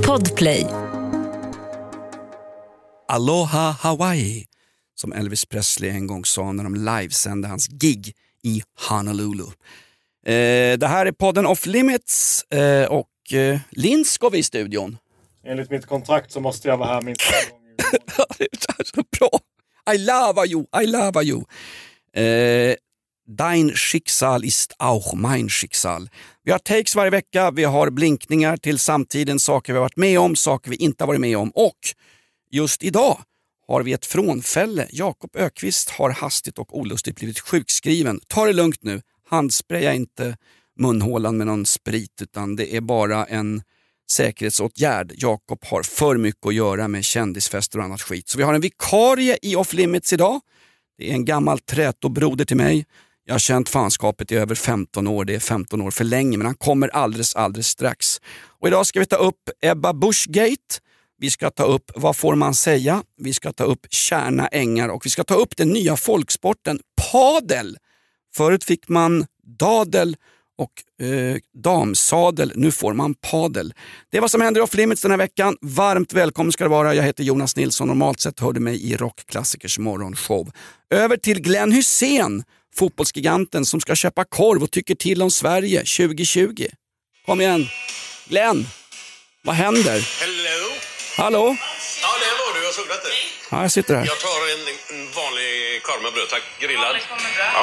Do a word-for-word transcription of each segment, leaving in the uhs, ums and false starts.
Podplay. Aloha Hawaii, som Elvis Presley en gång sa när de livesände hans gig i Honolulu. Eh, det här är podden Off Limits eh, och eh, Linn ska vi i studion. Enligt mitt kontrakt så måste jag vara här minst en gång i Så bra. I love you, I love you. Eh, Dein Schicksal ist auch mein Schicksal. Vi har takes varje vecka, vi har blinkningar till samtiden, saker vi har varit med om, saker vi inte har varit med om. Och just idag har vi ett frånfälle. Jakob Ökvist har hastigt och olustigt blivit sjukskriven. Ta det lugnt nu, handspraya inte munhålan med någon sprit, utan det är bara en säkerhetsåtgärd. Jakob har för mycket att göra med kändisfester och annat skit. Så vi har en vikarie i Off Limits idag. Det är en gammal trätobroder till mig. Jag har känt fanskapet i över femton år. Det är femton år för länge, men han kommer alldeles, alldeles strax. Och idag ska vi ta upp Ebba Busch-gate. Vi ska ta upp vad får man säga. Vi ska ta upp Kärna ängar och vi ska ta upp den nya folksporten padel. Förut fick man dadel och eh, damsadel. Nu får man padel. Det är vad som händer i Off Limits den här veckan. Varmt välkommen ska det vara. Jag heter Jonas Nilsson. Normalt sett hörde mig i Rockklassikers morgonshow. Över till Glenn Hussein, fotbollsgiganten som ska köpa korv och tycker till om Sverige tjugo tjugo. Kom igen. Glenn, vad händer? Hello. Hallå? Ja, det var du. Jag såg det. Ja, jag sitter här. Jag tar en, en vanlig korv med bröd, tack. Grillad. Vanlig korv med bröd. Ja.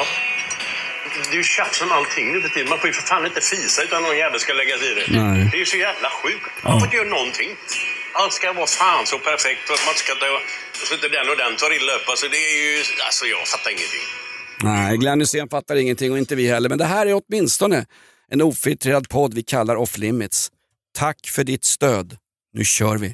Det är ju tjafs om allting nu för tiden. Man får ju för fan inte fisa utan någon jävel ska lägga i det. Nej. Det är ju så jävla sjukt. Man får inte göra någonting. Allt ska vara fan så perfekt för att man ska ta, så inte den och den tar illa upp. Alltså det är ju, alltså jag fattar ingenting. Nej, Glenn Hussein fattar ingenting och inte vi heller. Men det här är åtminstone en ofiltrerad podd vi kallar Off Limits. Tack för ditt stöd. Nu kör vi.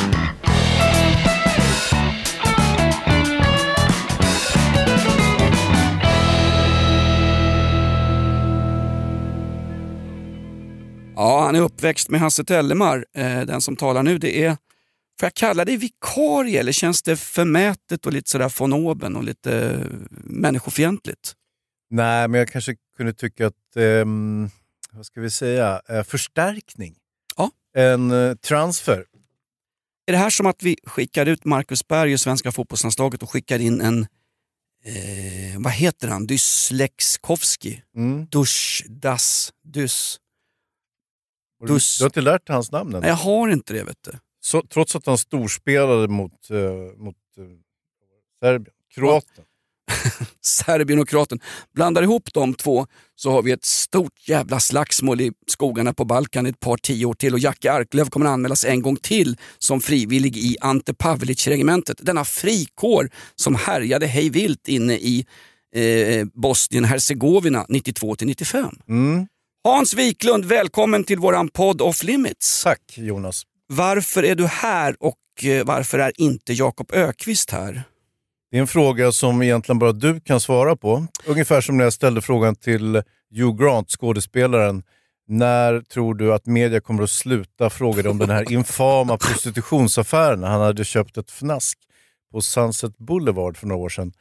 Ja, han är uppväxt med Hasse Tellemar. Eh, den som talar nu, det är... Får jag kalla det vikarie eller känns det förmätet och lite sådär von oben och lite eh, människofientligt? Nej, men jag kanske kunde tycka att, eh, vad ska vi säga, eh, förstärkning. Ja. En eh, transfer. Är det här som att vi skickar ut Marcus Berg och svenska fotbollslandslaget och skickar in en, eh, vad heter han? Dyslexkowski. Mm. Dusch, das, dys. Du, du har inte lärt hans namn än? Nej, jag har inte det, vet du. Så, trots att han storspelade mot, eh, mot eh, Serbien. Kroaten. Serbien och Kroaten. Blandar ihop de två så har vi ett stort jävla slagsmål i skogarna på Balkan ett par tio år till. Och Jackie Arklöv kommer att anmälas en gång till som frivillig i Ante Pavelic-regementet. Denna frikår som härjade hej vilt inne i eh, Bosnien-Herzegovina nittiotvå till nittiofem. Mm. Hans Wiklund, välkommen till våran podd Off Limits. Tack Jonas. Varför är du här och eh, varför är inte Jakob Ökvist här? Det är en fråga som egentligen bara du kan svara på. Ungefär som när jag ställde frågan till Hugh Grant, skådespelaren. När tror du att media kommer att sluta fråga om den här infama prostitutionsaffären? Han hade köpt ett fnask på Sunset Boulevard för några år sedan.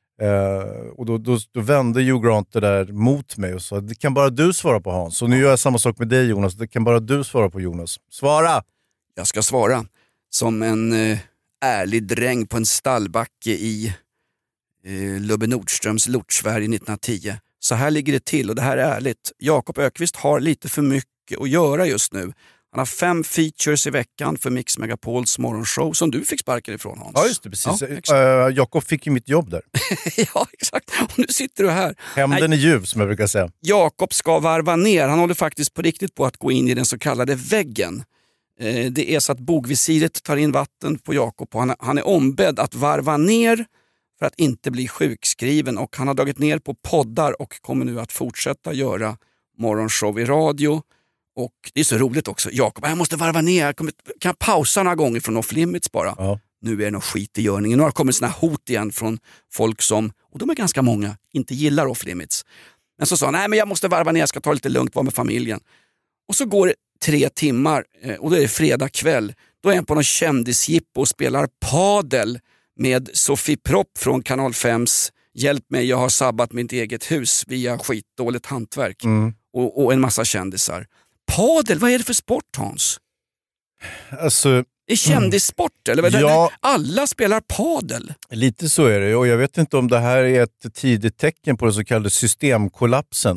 Uh, och då, då, då vände Hugh Grant det där mot mig och sa, det kan bara du svara på Hans. Och nu gör jag samma sak med dig Jonas, det kan bara du svara på Jonas. Svara! Jag ska svara som en eh, ärlig dräng på en stallbacke i eh, Lubbe Nordströms Lortsverige nittonhundratio. Så här ligger det till och det här är ärligt. Jakob Ökvist har lite för mycket att göra just nu. Han har fem features i veckan för Mix Megapols morgonshow som du fick sparken ifrån, Hans. Ja, just det, precis. Ja, uh, Jakob fick ju mitt jobb där. Ja, exakt. Och nu sitter du här. Hämnden är ljuv, som jag brukar säga. Jakob ska varva ner. Han håller faktiskt på riktigt på att gå in i den så kallade väggen. Eh, det är så att bogvisiret tar in vatten på Jakob och han, han är ombedd att varva ner för att inte bli sjukskriven. Och han har dragit ner på poddar och kommer nu att fortsätta göra morgonshow i radio. Och det är så roligt också. Jakob, jag måste varva ner. Jag kommer, kan jag pausa några gånger från Off Limits bara? Ja. Nu är det något skit i görningen. Nu har det kommit såna hot igen från folk som, och de är ganska många, inte gillar Off Limits. Men så sa han, nej men jag måste varva ner, jag ska ta lite lugnt, vara med familjen. Och så går det tre timmar och då är det fredag kväll. Då är han på någon kändisjippo och spelar padel med Sofie Propp från Kanal fems Hjälp mig, jag har sabbat mitt eget hus via skitdåligt hantverk. Mm. Och, och en massa kändisar. Padel, vad är det för sport, Hans? Alltså, I kändissport, eller? vad? Ja. Alla spelar padel. lite så är det. Och jag vet inte om det här är ett tidigt tecken på den så kallade systemkollapsen.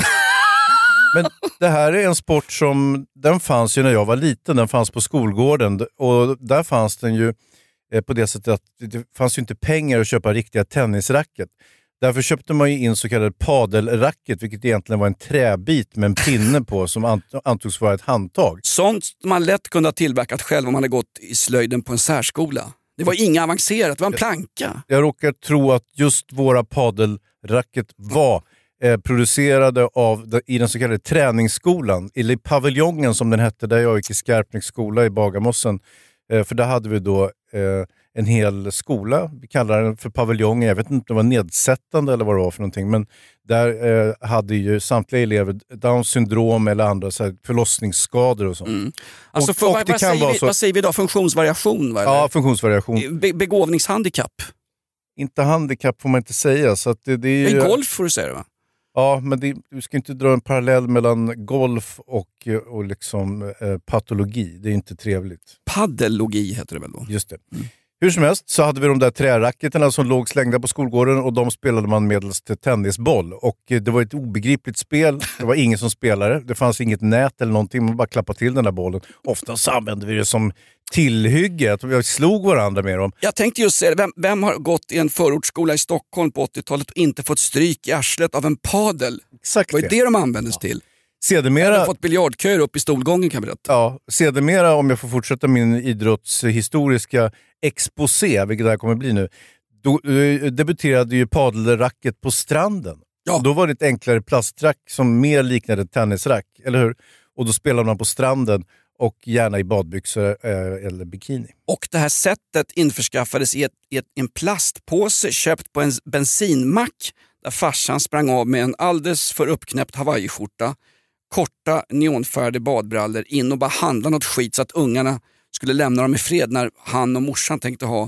Men det här är en sport som, den fanns ju när jag var liten, den fanns på skolgården. Och där fanns den ju eh, på det sättet att det fanns ju inte pengar att köpa riktiga tennisracket. Därför köpte man ju in så kallade padelracket, vilket egentligen var en träbit med en pinne på som ant- antogs vara ett handtag. Sånt man lätt kunde ha tillverkat själv om man hade gått i slöjden på en särskola. Det var inga avancerat, det var en planka. Jag råkar tro att just våra padelracket var eh, producerade av de, i den så kallade träningsskolan, eller paviljongen som den hette, där jag gick i Skarpnäcks skola i Bagarmossen. Eh, för där hade vi då eh, en hel skola, vi kallar den för paviljongen, jag vet inte om det var nedsättande eller vad det var för någonting, men där eh, hade ju samtliga elever Downs syndrom eller andra så här, förlossningsskador och sånt. Mm. Alltså, och, för, och vad, det vad, kan säger vara vi, så... vad säger vi då? Funktionsvariation? Va, Ja, funktionsvariation. Be- begåvningshandikapp? Inte handikapp får man inte säga. Så att det, det är ju... I golf får du säga det, va? Ja, men det, du ska inte dra en parallell mellan golf och, och liksom, eh, patologi. Det är inte trevligt. Paddellogi heter det väl då? Just det. Mm. Hur som helst så hade vi de där träracketerna som låg slängda på skolgården och de spelade man medelst tennisboll. Och eh, det var ett obegripligt spel. Det var ingen som spelade. Det fanns inget nät eller någonting. Man bara klappade till den där bollen. Ofta så använde vi det som tillhygge. Att vi slog varandra med dem. Jag tänkte just säga, vem, vem har gått i en förortsskola i Stockholm på åttiotalet och inte fått stryk i arslet av en padel? Exakt Vad är det. det de användes till? Sedermera... Jag har fått biljardköer upp i stolgången, kan jag berätta. Ja, sedermera, om jag får fortsätta min idrottshistoriska exposé, vilket det här kommer bli nu, då eh, debuterade ju padelracket på stranden. Ja. Då var det ett enklare plastrack som mer liknade ett tennisrack, eller hur? Och då spelade man på stranden och gärna i badbyxor eh, eller bikini. Och det här sättet införskaffades i, ett, i ett, en plastpåse köpt på en bensinmack där farsan sprang av med en alldeles för uppknäppt hawaiiskjorta, korta neonfärgade badbrallor in och bara handla något skit så att ungarna skulle lämna dem i fred när han och morsan tänkte ha,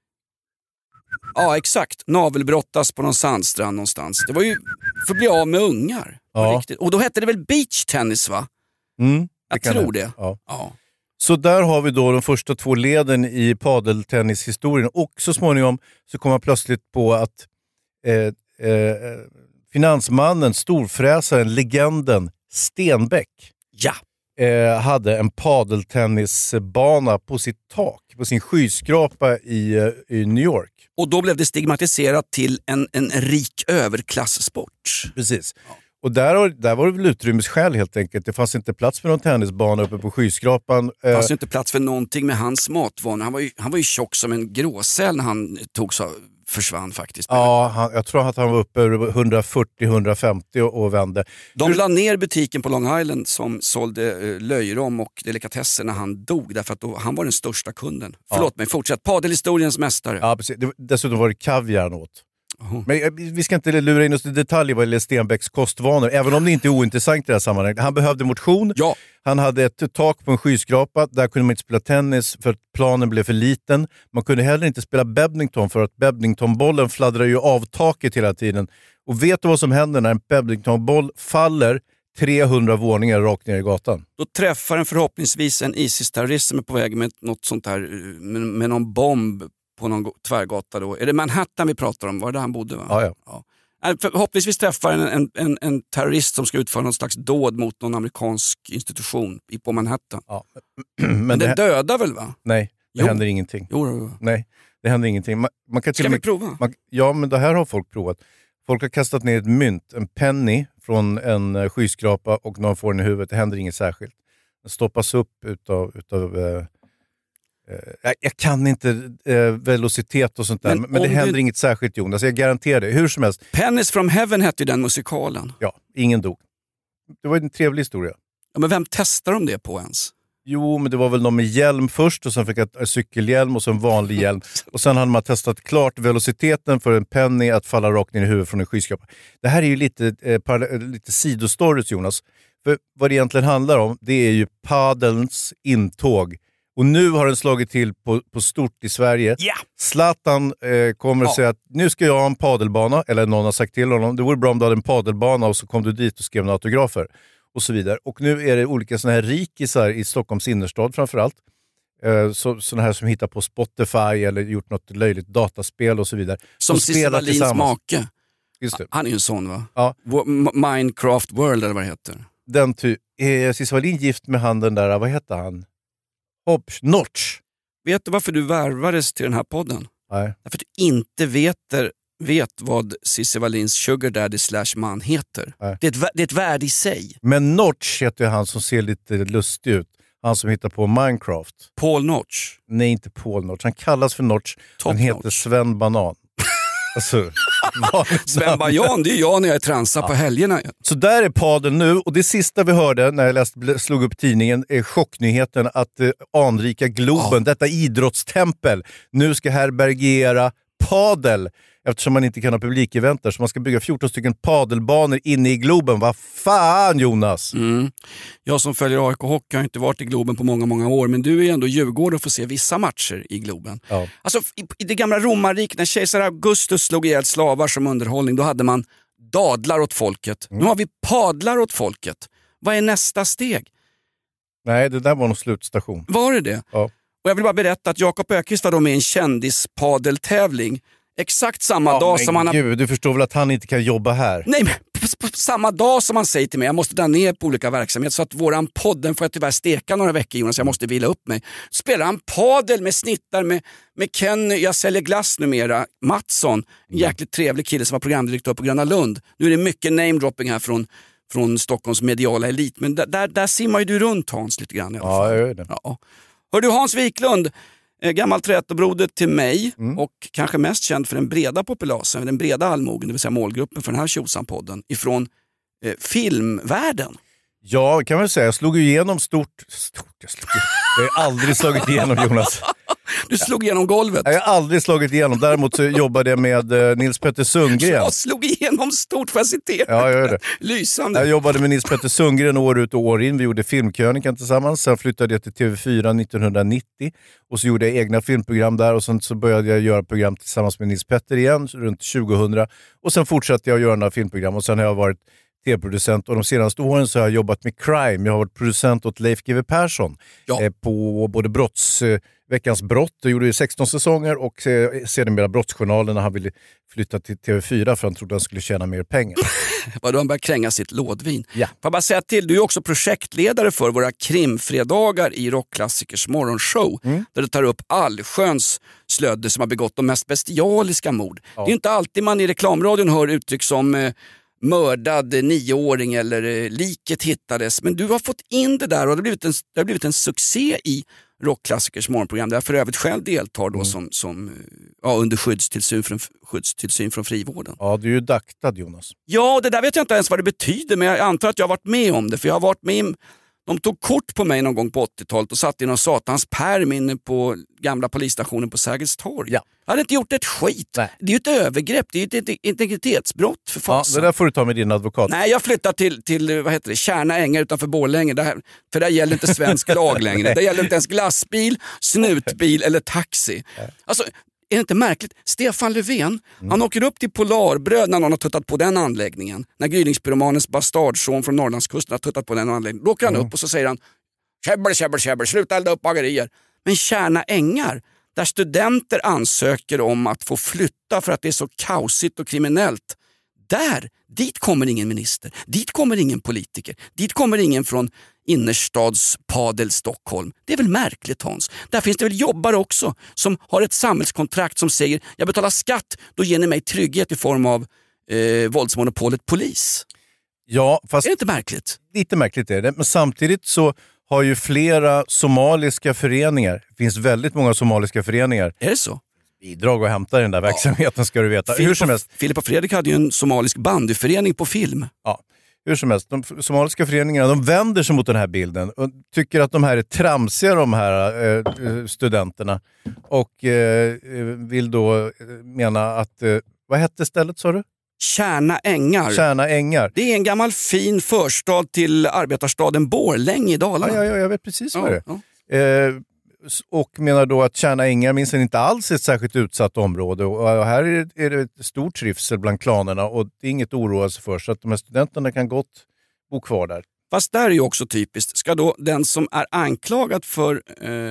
ja exakt, navelbrottas på någon sandstrand någonstans. Det var ju för att bli av med ungar. Ja. Riktigt. Och då hette det väl beachtennis, va? Mm, Jag kan tror det. det. Ja. Ja. Så där har vi då de första två leden i padeltennishistorien. Och så småningom så kommer man plötsligt på att eh, eh, finansmannen, storfräsaren, legenden Stenbeck Ja. eh, hade en padeltennisbana på sitt tak, på sin skyskrapa i, eh, i New York. Och då blev det stigmatiserat till en, en rik överklasssport. Precis. Och där, där var det väl utrymmesskäl helt enkelt. Det fanns inte plats för någon tennisbana uppe på skyskrapan. Det fanns ju inte plats för någonting med hans matvanor. Han var ju, han var ju tjock som en gråsäl när han tog så försvann faktiskt. Ja, han, jag tror att han var uppe hundrafyrtio till hundrafemtio och, och vände. De la ner butiken på Long Island som sålde uh, löjrom och delikatesser när han dog. Därför att då, han var den största kunden. Ja. Förlåt mig, fortsätt. Padelhistoriens mästare. Ja, precis. Det, dessutom var det kaviar åt. Uh-huh. Men vi ska inte lura in oss i detaljer vad gäller Stenbecks kostvanor, även om det inte är ointressant i det här sammanhanget. Han behövde motion, ja. Han hade ett tak på en skyskrapa, där kunde man inte spela tennis för att planen blev för liten. Man kunde heller inte spela badminton för att badmintonbollen fladdrar ju av taket hela tiden. Och vet du vad som händer när en badmintonboll faller trehundra våningar rakt ner i gatan? Då träffar den förhoppningsvis en ISIS-terrorist som är på väg med något sånt här, med, med någon bomb på någon tvärgata då. Är det Manhattan vi pratar om? Var det där han bodde, va? Ja, ja. ja. Förhoppningsvis träffar en, en, en, en terrorist som ska utföra någon slags dåd mot någon amerikansk institution på Manhattan. Ja. Men, Men det, det dödar väl, va? Nej, det jo. händer ingenting. Jo, jo. Nej, det händer ingenting. Man, man kan till ska med, vi prova? Man, ja, men det här har folk provat. Folk har kastat ner ett mynt, en penny från en skyskrapa och någon får den i huvudet. Det händer inget särskilt. Den stoppas upp utav... utav eh, Jag, jag kan inte eh, velocitet och sånt där, men, men det händer du... inget särskilt, Jonas. Jag garanterar det. Hur som helst. Pennies from Heaven hette ju den musikalen. Ja, ingen dog. Det var en trevlig historia. Ja, men vem testar de det på ens? Jo, men det var väl någon med hjälm först och sen fick jag ett cykelhjälm och så en vanlig hjälm. Och sen hade man testat klart velociteten för en penny att falla rakt ner i huvudet från en skyskrapa. Det här är ju lite, eh, par, lite sidostories, Jonas. För vad det egentligen handlar om, det är ju padelns intåg. Och nu har den slagit till på, på stort i Sverige. Yeah. Zlatan eh, kommer ja. att säga att nu ska jag ha en padelbana. Eller någon har sagt till honom, det vore bra om du hade en padelbana och så kom du dit och skrev några autografer. Och så vidare. Och nu är det olika såna här rikisar i Stockholms innerstad framförallt. Eh, så, sådana här som hittar på Spotify eller gjort något löjligt dataspel och så vidare. Som Cissi Wallins make. Just det. Han är ju en sån va? Ja. Minecraft World eller vad det heter. Den ty- är Cissi Wallin gift med han den där, vad heter han? Hopp, Notch. Vet du varför du värvades till den här podden? Nej. Därför att du inte vet, vet vad Cissi Wallins sugar daddy slash man heter. Nej. Det är, ett, det är ett värde i sig. Men Notch heter ju han som ser lite lustig ut. Han som hittar på Minecraft. Paul Notch. Nej, inte Paul Notch. Han kallas för Notch. Top han heter Notch. Sven Banan. Alltså, Sven Banan, det är jag när jag är transar ja. på helgerna. Så där är padel nu, och det sista vi hörde när jag läste, slog upp tidningen är chocknyheten att eh, anrika Globen, ja. detta idrottstempel, nu ska herbergera padel. Eftersom man inte kan ha publikeventer, så man ska bygga fjorton stycken padelbanor inne i Globen. Vad fan, Jonas? Mm. Jag som följer A I K Hockey har inte varit i Globen på många, många år. Men du är ändå Djurgården och får se vissa matcher i Globen. Ja. Alltså, i, i det gamla romarriket, när kejsar Augustus slog ihjäl slavar som underhållning, då hade man dadlar åt folket. Mm. Nu har vi padlar åt folket. Vad är nästa steg? Nej, det där var någon slutstation. Var det det? Ja. Och jag vill bara berätta att Jakob Öqvist var då med i en kändispadeltävling. Exakt samma ja, dag som han... Gud, du förstår väl att han inte kan jobba här? Nej, men på, på, på samma dag som han säger till mig, jag måste dra ner på olika verksamheter så att våran podden får jag tyvärr steka några veckor, Jonas, jag måste vila upp mig. Spelar han padel med snittar med, med Ken, jag säljer glass numera, Mattsson, en jäkligt trevlig kille som var programdirektör på Gröna Lund. Nu är det mycket namedropping här från, från Stockholms mediala elit, men där, där, där simmar ju du runt, Hans, lite grann i alla fall. Ja, jag gör det. Ja. Hör du, Hans Wiklund, gammal trätobroder till mig mm. och kanske mest känd för den breda populasen, den breda allmogen, det vill säga målgruppen för den här Tjosan-podden ifrån eh, filmvärlden. Ja, kan man säga. Jag slog igenom stort... stort jag, slog, jag har aldrig slagit igenom, Jonas. Du slog igenom golvet. Jag har aldrig slagit igenom. Däremot så jobbade jag med uh, Nils Petter Sundgren. Jag slog igenom stort, för att citera. Ja, jag gör det. Lysande. Jag jobbade med Nils Petter Sundgren år ut och år in. Vi gjorde Filmkrönikan tillsammans. Sen flyttade jag till T V fyra nittonhundranittio. Och så gjorde jag egna filmprogram där. Och sen så började jag göra program tillsammans med Nils Petter igen runt tjugohundra. Och sen fortsatte jag att göra några filmprogram. Och sen har jag varit tv-producent, och de senaste åren så har jag jobbat med crime. Jag har varit producent åt Leif G W Persson ja. eh, på både brotts, eh, Veckans brott. Jag gjorde sexton säsonger och eh, sedermera Brottsjournalen när han ville flytta till T V fyra för han trodde han skulle tjäna mer pengar. Vadå, han började kränga sitt lådvin. Ja. Får jag bara säga till, du är också projektledare för våra krimfredagar i Rockklassikers morgonshow. Mm. Där du tar upp allsköns slödder som har begått de mest bestialiska mord. Ja. Det är inte alltid man i reklamradion hör uttryck som... Eh, mördad nioåring eller eh, liket hittades. Men du har fått in det där och det har blivit en, det har blivit en succé i Rockklassikers morgonprogram där jag för övrigt själv deltar då mm. som, som, ja, under skyddstillsyn från, skyddstillsyn från frivården. Ja, du är ju daktad, Jonas. Ja, det där vet jag inte ens vad det betyder, men jag antar att jag har varit med om det. För jag har varit med, de tog kort på mig någon gång på åttiotalet och satt i någon satans pärm inne på gamla polisstationen på Sergels torg. Ja. Jag hade inte gjort ett skit. Nej. Det är ju ett övergrepp, det är ju ett integritetsbrott för fasen. Ja, det där får du ta med din advokat. Nej, jag flyttar till, till vad heter det, Kärna Ängar utanför Borlänge. Där, för där gäller inte svensk lag längre. Det gäller inte ens glassbil, snutbil eller taxi. Alltså, är det inte märkligt? Stefan Löfven, mm. han åker upp till Polarbröd när någon har tuttat på den anläggningen. När gryningspyromanens bastardson från Norrlandskusten har tuttat på den anläggningen. Då åker han mm. upp och så säger han: käbbel, käbbel, käbbel, sluta elda upp bagerier. Men Kärna Ängar, där studenter ansöker om att få flytta för att det är så kaosigt och kriminellt. Där, dit kommer ingen minister, dit kommer ingen politiker, dit kommer ingen från innerstadspadel Stockholm. Det är väl märkligt, Hans. Där finns det väl jobbare också som har ett samhällskontrakt som säger: jag betalar skatt, då ger ni mig trygghet i form av eh, våldsmonopolet polis. Ja, fast är det inte märkligt? Lite märkligt är det, men samtidigt så har ju flera somaliska föreningar, det finns väldigt många somaliska föreningar. Är det så? Bidrag och hämta i den där verksamheten, ja. Ska du veta. Filip, hur som helst. Filip och Fredrik hade ju en somalisk bandyförening på film. Ja, hur som helst. De somaliska föreningarna, de vänder sig mot den här bilden och tycker att de här är tramsiga, de här eh, studenterna. Och eh, vill då mena att, eh, vad hette stället, sa du? Kärna Ängar. Kärna Ängar. Det är en gammal fin förstad till arbetarstaden Borlänge i Dalarna. Ja, ja, ja, jag vet precis vad ja, det är. Ja. Eh, och menar då att Kärna Ängar minns inte alls ett särskilt utsatt område. Och här är det, är det ett stort trivsel bland klanerna och det är inget att oroa sig för. Så att de här studenterna kan gott bo kvar där. Fast där är ju också typiskt. Ska då den som är anklagad för eh,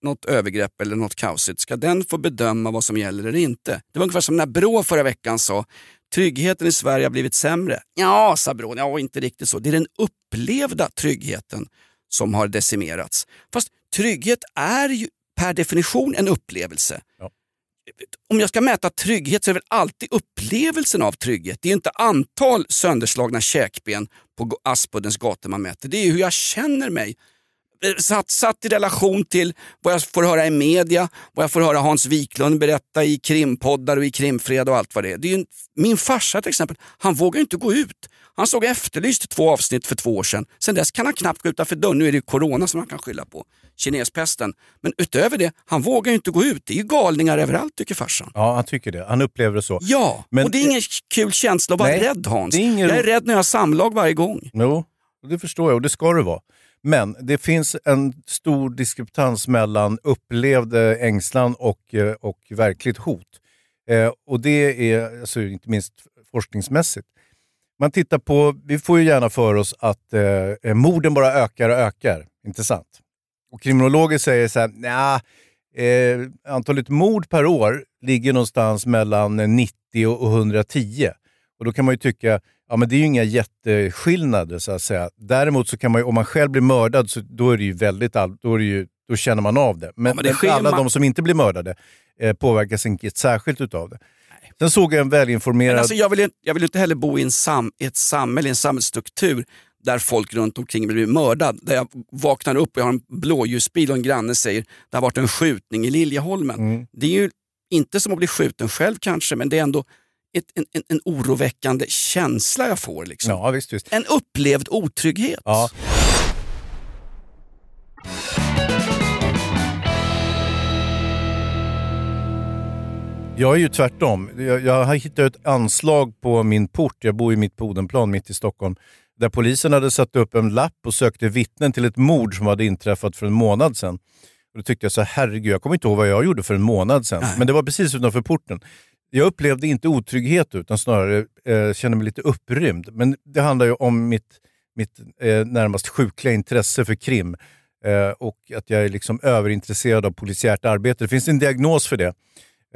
något övergrepp eller något kaosigt, ska den få bedöma vad som gäller eller inte. Det var ungefär som när Brå förra veckan sa, tryggheten i Sverige har blivit sämre. Ja, sa Brå, ja, inte riktigt så. Det är den upplevda tryggheten som har decimerats. Fast trygghet är ju per definition en upplevelse. Ja. Om jag ska mäta trygghet så är det väl alltid upplevelsen av trygghet. Det är inte antal sönderslagna käkben på Aspuddens gator man mäter. Det är hur jag känner mig. Satt, satt i relation till vad jag får höra i media, vad jag får höra Hans Wiklund berätta i krimpoddar och i Krimfred och allt vad det är. Det är ju en, min farsa till exempel, han vågar inte gå ut. Han såg Efterlyst två avsnitt för två år sedan. Sen dess kan han knappt gå utanför dörren. Nu är det corona som han kan skylla på. Kinespesten. Men utöver det, han vågar ju inte gå ut. Det är ju galningar överallt, tycker farsan. Ja, han tycker det. Han upplever det så. Ja, men, och det är ingen kul känsla att vara nej, rädd, Hans. Ingen... Jag är rädd när jag har samlag varje gång. Jo, det förstår jag och det ska du vara. Men det finns en stor diskrepans mellan upplevd ängslan och, och verkligt hot. Eh, och det är alltså, inte minst forskningsmässigt. Man tittar på, vi får ju gärna för oss att eh, morden bara ökar och ökar. Inte sant? Och kriminologer säger så här, nja, eh, antalet mord per år ligger någonstans mellan nittio och hundratio. Och då kan man ju tycka, ja men det är ju inga jätteskillnader så att säga. Däremot så kan man ju, om man själv blir mördad så då är det ju väldigt, all, då, är det ju, då känner man av det. Men, ja, men, det men alla man... de som inte blir mördade eh, påverkas inte särskilt utav det. Nej. Sen såg jag en välinformerad... Alltså, jag, vill, jag vill inte heller bo i, en sam, i ett samhälle, i en samhällsstruktur där folk runt omkring blir mördad. Där jag vaknar upp och jag har en blåljusbil och en granne säger det har varit en skjutning i Liljeholmen. Mm. Det är ju inte som att bli skjuten själv kanske, men det är ändå ett, en, en, en oroväckande känsla jag får. Liksom. Ja, visst, visst. En upplevd otrygghet. Ja. Jag är ju tvärtom. Jag, jag har hittat ett anslag på min port. Jag bor i mitt på Odenplan mitt i Stockholm. Där polisen hade satt upp en lapp och sökte vittnen till ett mord som hade inträffat för en månad sedan. Och då tyckte jag så här, herregud, jag kommer inte ihåg vad jag gjorde för en månad sedan. Nej. Men det var precis utanför porten. Jag upplevde inte otrygghet utan snarare eh, kände mig lite upprymd. Men det handlar ju om mitt, mitt eh, närmast sjukliga intresse för krim. Eh, och att jag är liksom överintresserad av polisiärt arbete. Det finns en diagnos för det.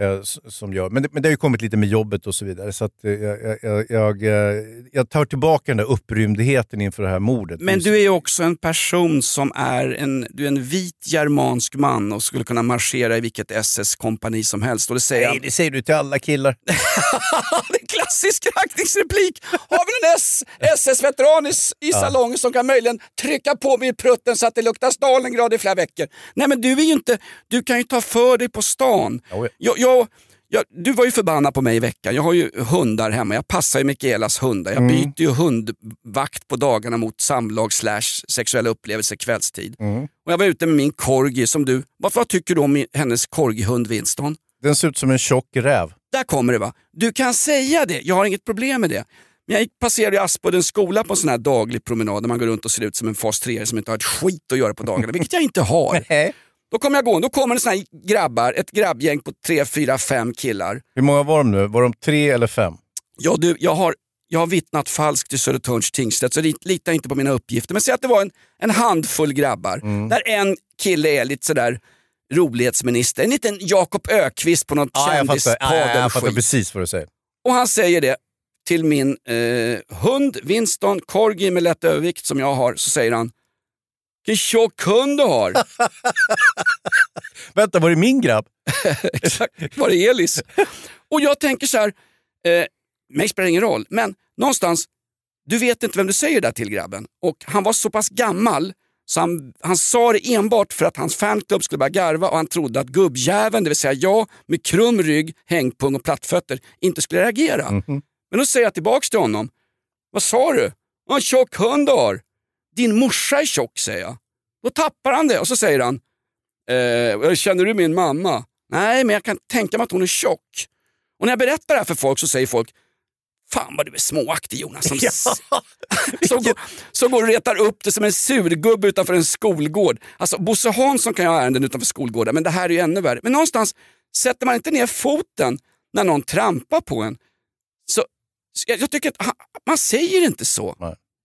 Som jag. Men, det, men det har ju kommit lite med jobbet och så vidare. Så att jag, jag, jag, jag tar tillbaka den där upprymdheten inför det här mordet. Men du är ju också en person som är en, du är en vit germansk man och skulle kunna marschera i vilket S S-kompani som helst. Och det säger Nej, jag... det säger du till alla killar. Det är en klassisk raktningsreplik. Har vi en S- S S-veteran i, i salongen ja. som kan möjligen trycka på mig i prutten så att det luktar Stalingrad i flera veckor? Nej, men du är ju inte, du kan ju ta för dig på stan. Oh, ja. jag, jag Jag, jag, du var ju förbannad på mig i veckan. Jag har ju hundar hemma. Jag passar ju Mikaelas hundar. Jag mm. byter ju hundvakt på dagarna mot samlag slash sexuella upplevelser kvällstid. Mm. Och jag var ute med min corgi som du... Vad, vad tycker du om hennes corgihund Winston? Den ser ut som en tjock räv. Där kommer det va. Du kan säga det. Jag har inget problem med det. Men jag passerade ju Aspuddens skola på en sån här daglig promenad där man går runt och ser ut som en fas tre som inte har ett skit att göra på dagarna. Vilket jag inte har. Då kommer jag gå, då kommer det såna här grabbar, ett grabbgäng på tre, fyra, fem killar. Hur många var de nu? Var de tre eller fem? Ja du, jag har, jag har vittnat falskt i Södertörns tingsrätt så litar inte på mina uppgifter. Men säg att det var en, en handfull grabbar. Mm. Där en kille är lite sådär rolighetsminister. En liten Jakob Ökvist på något ja, kändispodden. Ja, jag fattar precis vad du säger. Och han säger det till min eh, hund, Winston, corgi med lätt övervikt som jag har, så säger han: vilken tjock hund du har. Vänta, var det min grabb? Exakt, var det Elis? Och jag tänker så här, eh, mig spelar ingen roll, men någonstans, du vet inte vem du säger där till grabben. Och han var så pass gammal så han, han sa det enbart för att hans fanklubb skulle börja garva och han trodde att gubbjäveln, det vill säga jag med krum rygg, hängpung och plattfötter, inte skulle reagera. Mm-hmm. Men då säger jag tillbaks till honom: vad sa du? Vad en tjock hund du har. Din morsa är tjock, säger jag. Då tappar han det och så säger han: eh, känner du min mamma? Nej, men jag kan tänka mig att hon är tjock. Och när jag berättar det här för folk så säger folk: fan vad du är småaktig, Jonas. Som ja. så, går, så går och retar upp det som en surgubb utanför en skolgård. Alltså Bosse Hansson kan ju ha ärenden utanför skolgårdar, men det här är ju ännu värre. Men någonstans sätter man inte ner foten när någon trampar på en. Så jag, jag tycker att man säger inte så. Nej.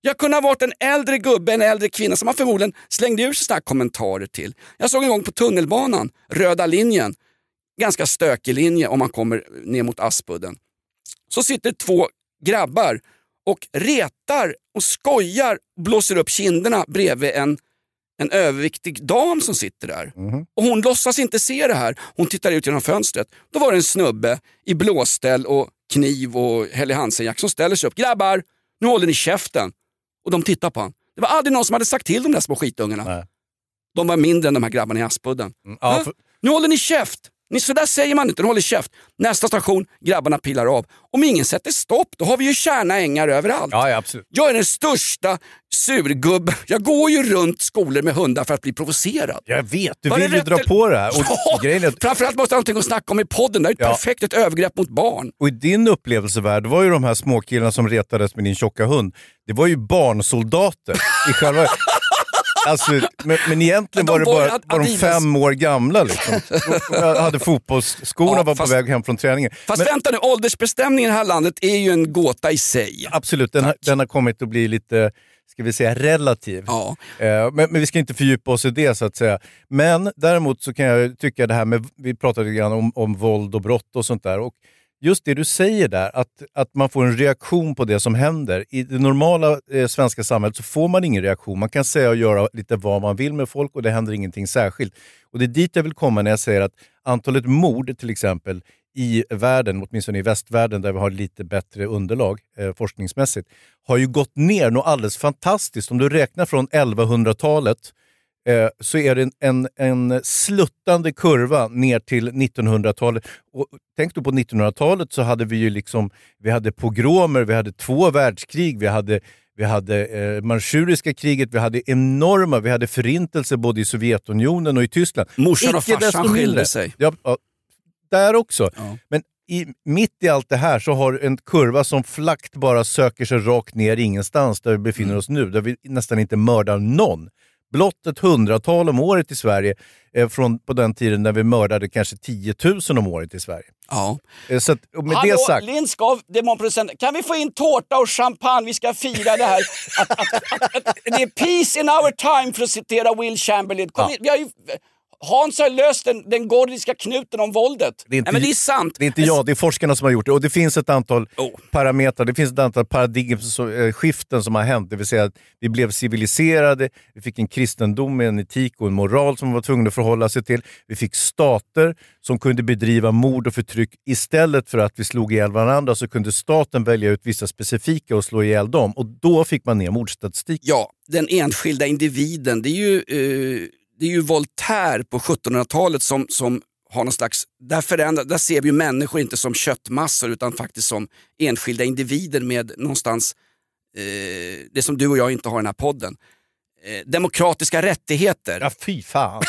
Jag kunde ha varit en äldre gubbe, en äldre kvinna som man förmodligen slängde ur sig sådana kommentarer till. Jag såg en gång på tunnelbanan, röda linjen, ganska stökig linje om man kommer ner mot Aspudden. Så sitter två grabbar och retar och skojar och blåser upp kinderna bredvid en, en överviktig dam som sitter där. Mm. Och hon låtsas inte se det här. Hon tittar ut genom fönstret. Då var det en snubbe i blåställ och kniv och Helly Hansen-jack som ställer sig upp. Grabbar, nu håller ni käften. Och de tittar på han. Det var aldrig någon som hade sagt till de där små skitungarna. Nej. De var mindre än de här grabbarna i Aspudden. Mm, ja, för... Nu håller ni käft. Ni, så där säger man inte, de håller käft. Nästa station, grabbarna pillar av. Om ingen sätter stopp, då har vi ju Tjärna ängar överallt. Ja, ja, absolut. Jag är den största surgubben. Jag går ju runt skolor med hundar för att bli provocerad. Jag vet, du Var vill ju dra på det här. Och ja, grejen är... Framförallt måste jag ha någonting att snacka om i podden. Det är ett ja. perfekt ett övergrepp mot barn. Och i din upplevelsevärld var ju de här småkillarna som retades med din tjocka hund. Det var ju barnsoldater i själva... Alltså, men, men egentligen de var det bara var de fem år gamla. Liksom. De hade fotbollsskorna ja, var fast, på väg hem från träningen. Fast men, vänta nu, åldersbestämningen i det här landet är ju en gåta i sig. Absolut, den, har, den har kommit att bli lite, ska vi säga, relativ. Ja. Eh, men, men vi ska inte fördjupa oss i det så att säga. Men däremot så kan jag tycka det här med, vi pratade lite grann om, om våld och brott och sånt där. Och just det du säger där, att, att man får en reaktion på det som händer. I det normala eh, svenska samhället så får man ingen reaktion. Man kan säga och göra lite vad man vill med folk och det händer ingenting särskilt. Och det är dit jag vill komma när jag säger att antalet mord till exempel i världen, åtminstone i västvärlden där vi har lite bättre underlag eh, forskningsmässigt, har ju gått ner något alldeles fantastiskt. Om du räknar från elvahundratalet Eh, så är det en, en, en sluttande kurva ner till nittonhundratalet. Och tänk då på nittonhundratalet så hade vi ju liksom, vi hade pogromer, vi hade två världskrig, vi hade, vi hade eh, manchuriska kriget, vi hade enorma, vi hade förintelse både i Sovjetunionen och i Tyskland. Morsan och farsan skilde sig. Ja, ja, där också. Ja. Men i, mitt i allt det här så har en kurva som flakt bara söker sig rakt ner ingenstans där vi befinner mm. oss nu, där vi nästan inte mördar någon. Blott ett hundratal om året i Sverige eh, från på den tiden när vi mördade kanske tio tusen om året i Sverige. Ja. Eh, så att, med Hallå, det sagt... Lindskov, demonproducent, kan vi få in tårta och champagne? Vi ska fira det här. Att, att, att, att, det är peace in our time för att citera Will Chamberlain. Kom ja. in, vi har ju... Hans har löst den, den gordiska knuten om våldet. Det är inte, Nej, men det är sant. Det är inte jag, det är forskarna som har gjort det. Och det finns ett antal oh. parametrar, det finns ett antal paradigmskiften som har hänt. Det vill säga att vi blev civiliserade, vi fick en kristendom med en etik och en moral som man var tvungna att förhålla sig till. Vi fick stater som kunde bedriva mord och förtryck. Istället för att vi slog ihjäl varandra så kunde staten välja ut vissa specifika och slå ihjäl dem. Och då fick man ner mordstatistik. Ja, den enskilda individen, det är ju... Uh... Det är ju Voltaire på sjuttonhundratalet som, som har någon slags... Där, förändrar, där ser vi ju människor inte som köttmassor utan faktiskt som enskilda individer med någonstans eh, det som du och jag inte har i den här podden. Eh, demokratiska rättigheter. Ja, fy fan.